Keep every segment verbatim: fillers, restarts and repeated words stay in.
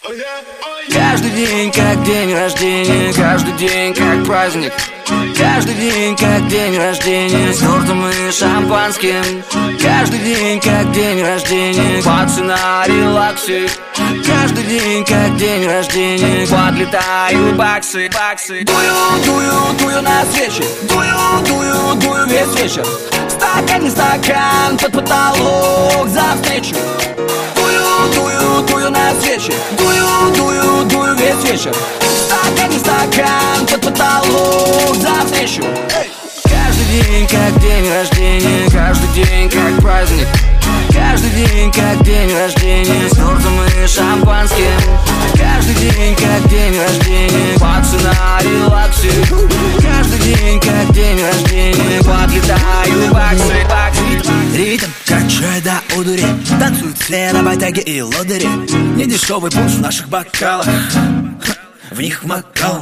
Каждый день как день рождения, каждый день как праздник. Каждый день как день рождения, с тортом и шампанским. Каждый день как день рождения, баксы на релаксе. Каждый день как день рождения, подлетают баксы, баксы. Дую, дую, дую на свечи, дую, дую, дую весь вечер. Стакан, не стакан, под потолок за встречу. Дую, дую, дую на свечи, дую, дую, дую весь вечер. Стакан, не стакан, под потолок за встречу. Каждый день как день рождения, каждый день как праздник. Каждый день как день рождения, с тортом и шампанским. Каждый день как день рождения, баксы на релаксе. Каждый день как день рождения, подлетают баксы, баксы. Ритм, как чай да удури, танцуют все на батяге и лодыре. Недешевый пунш в наших бокалах, в них макал.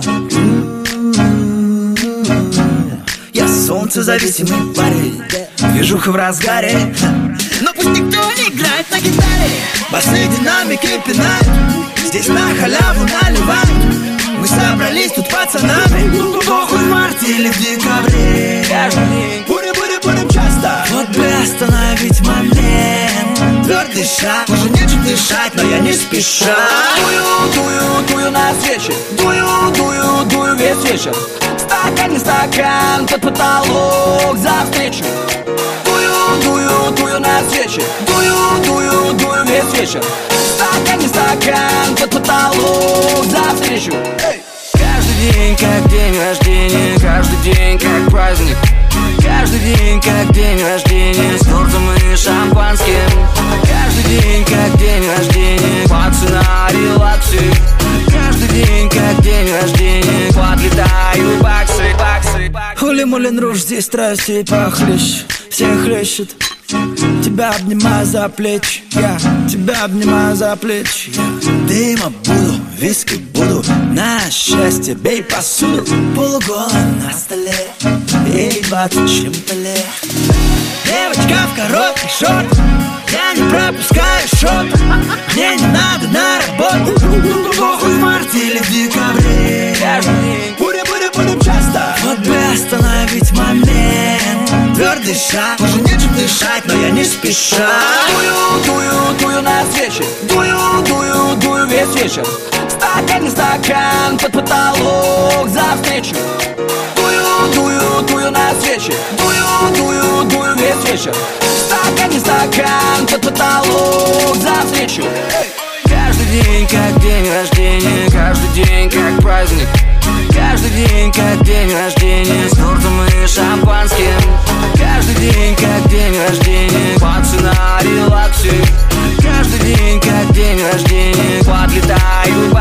Я солнцезависимый парень, движуха в разгаре. Но пусть никто не играет на гитаре. Басы, динамики пинают, здесь на халяву наливают. Мы собрались тут пацанами, похуй в марте или в декабре. Каждый день будем, будем, будем часто. Вот бы остановить момент. Твердый шаг, уже нечем дышать, но я не спеша. Дую, дую, дую на свечи, дую, дую, дую весь вечер. Стакан, не стакан, под потолок за встречу. Дую, дую, дую на свечи, дую, дую, дую весь вечер. Стакан, не стакан, под потолок за встречу. Каждый день как день рождения, каждый день как праздник. Каждый день как день рождения, с тортом и шампанским. Каждый день как день рождения, баксы на релаксе. Каждый день как день рождения, подлетают баксы, баксы, баксы. Хули-мулин руж, здесь страсти похлеще. Всех хлещет. Тебя обнимаю за плечи, я тебя обнимаю за плечи. Дыма буду, виски буду, на счастье бей посуду. Полуголая на столе, ей двадцать чем-то лет. Девочка в коротких шортах, я не пропускаю шот. Мне не надо на работу, похуй в марте или в декабре. Каждый день будем, будем, будем часто. Вот бы остановить момент. Твердый шаг, уже нечем дышать, но я не спеша. Дую, дую, дую на свечи, дую, дую, дую весь вечер. Стакан, не стакан, под потолок за встречу. Дую, дую, дую на свечи, дую, дую, дую весь вечер. Стакан, не стакан, под потолок за встречу. Каждый день как день рождения, каждый день как праздник. Каждый день как день рождения, с тортом и шампанским. Каждый день как день рождения, баксы на релаксе. Каждый день как день рождения, подлетают баксы.